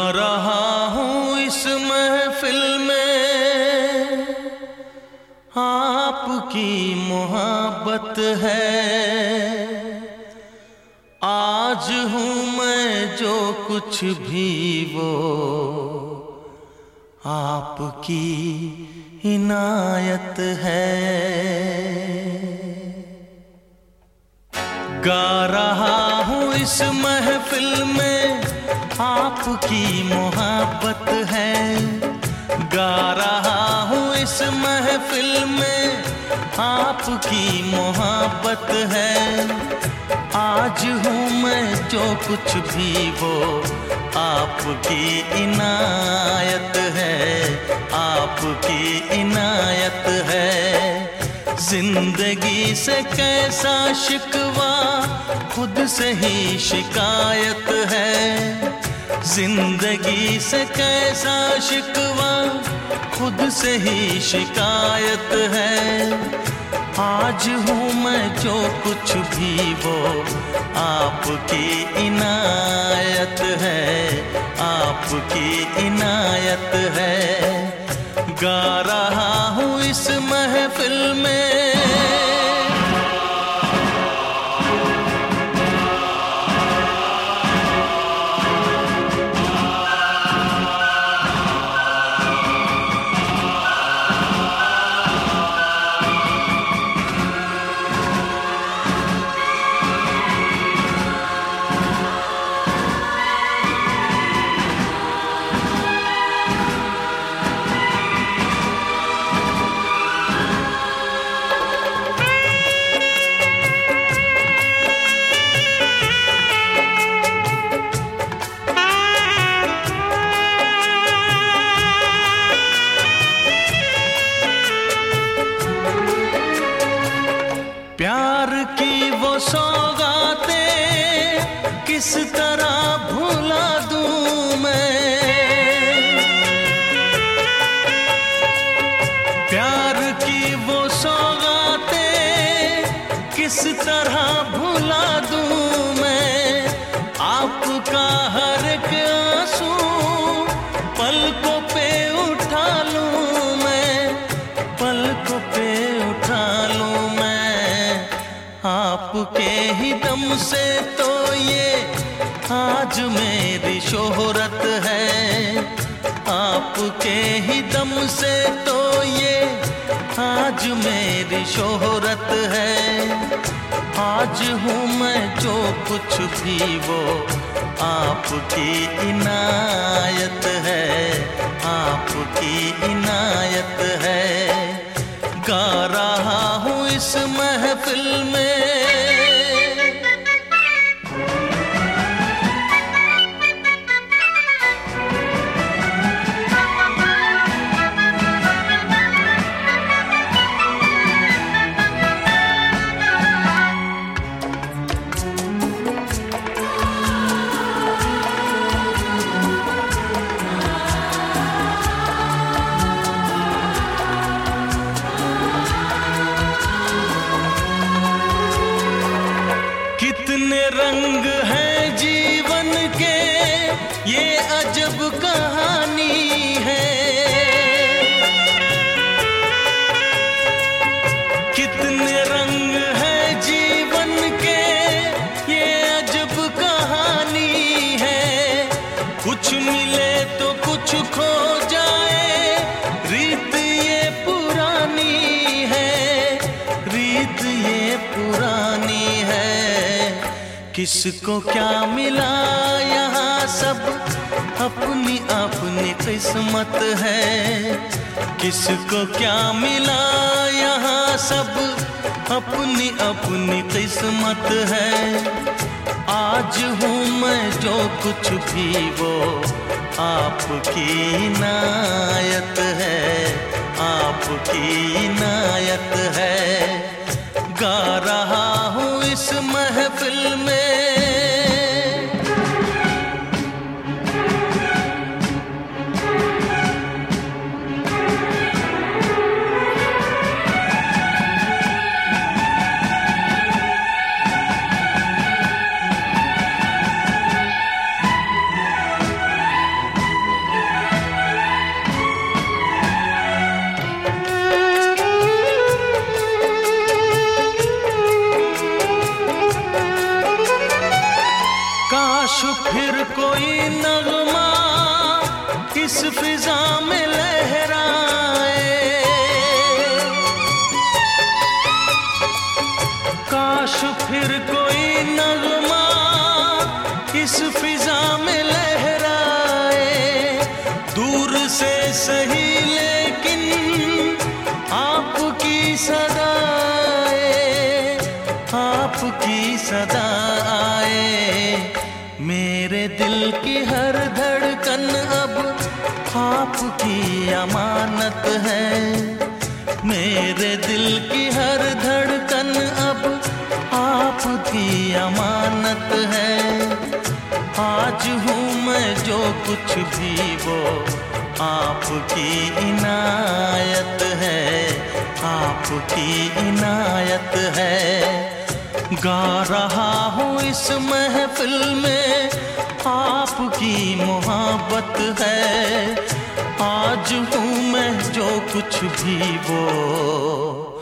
रहा हूँ इस महफिल में, आपकी मोहब्बत है। आज हूँ मैं जो कुछ भी वो आपकी इनायत है। गा रहा हूँ इस महफिल में, आपकी मोहब्बत है। गा रहा हूँ इस महफिल में, आपकी मोहब्बत है। आज हूँ मैं जो कुछ भी वो आपकी इनायत है, आपकी इनायत है। जिंदगी से कैसा शिकवा, खुद से ही शिकायत है। जिंदगी से कैसा शिकवा, खुद से ही शिकायत है। आज हूँ मैं जो कुछ भी वो आपकी इनायत है, आपकी इनायत है। गा रहा हूँ इस महफिल में। प्यार की वो सौगातें किस तरह भुला दूं मैं। प्यार की वो सौगातें किस तरह भुला दूं मैं। आपका हर एक आंसू पलकों पे उठा लूं मैं, पलकों पे उठा लूं मैं। आपके ही दम से तो ये आज मेरी शोहरत है। आपके ही दम से तो ये आज मेरी शोहरत है। आज हूँ मैं जो कुछ भी वो आपकी इनायत है, आपकी इनायत है। गा रहा हूँ इस महफिल में। कितने रंग हैं जीवन के, ये अजब कहानी है। कितने रंग हैं जीवन के, ये अजब कहानी है। कुछ मिले तो कुछ खो जाए, रीत ये पुरानी है, रीत ये पुरानी है। किसको क्या मिला यहाँ सब अपनी अपनी किस्मत है। किसको क्या मिला यहाँ सब अपनी अपनी किस्मत है। आज हूँ मैं जो कुछ भी वो आपकी इनायत है, आपकी इनायत है। गा रहा हूँ इस महफिल में। इस फिजा में लहराए। काश फिर कोई नगमा इस फिजा में लहराए, दूर से सही लेकिन आपकी सदाए, आपकी सदा आए। मेरे दिल की हर धड़कन अब आपकी अमानत है, मेरे दिल की हर धड़कन अब आपकी अमानत है। आज हूँ मैं जो कुछ भी वो आपकी इनायत है, आपकी इनायत है। गा रहा हूँ इस महफिल में आपकी मोहब्बत है। आज हूँ मैं जो कुछ भी वो